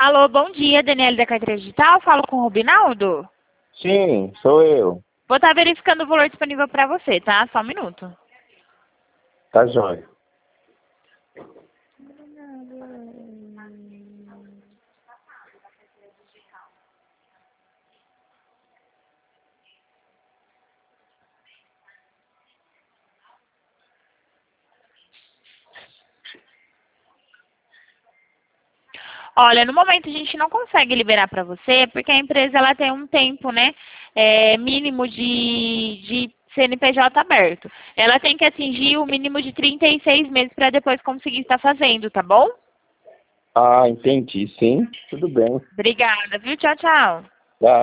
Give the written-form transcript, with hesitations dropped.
Alô, bom dia, Daniele da Carteira Digital. Falo com o Rubinaldo. Sim, sou eu. Vou estar verificando o valor disponível para você, tá? Só um minuto. Tá jóia. Olha, no momento a gente não consegue liberar para você, porque a empresa ela tem um tempo, né, mínimo de CNPJ aberto. Ela tem que atingir o mínimo de 36 meses para depois conseguir estar fazendo, tá bom? Ah, entendi. Sim, tudo bem. Obrigada, viu? Tchau, tchau.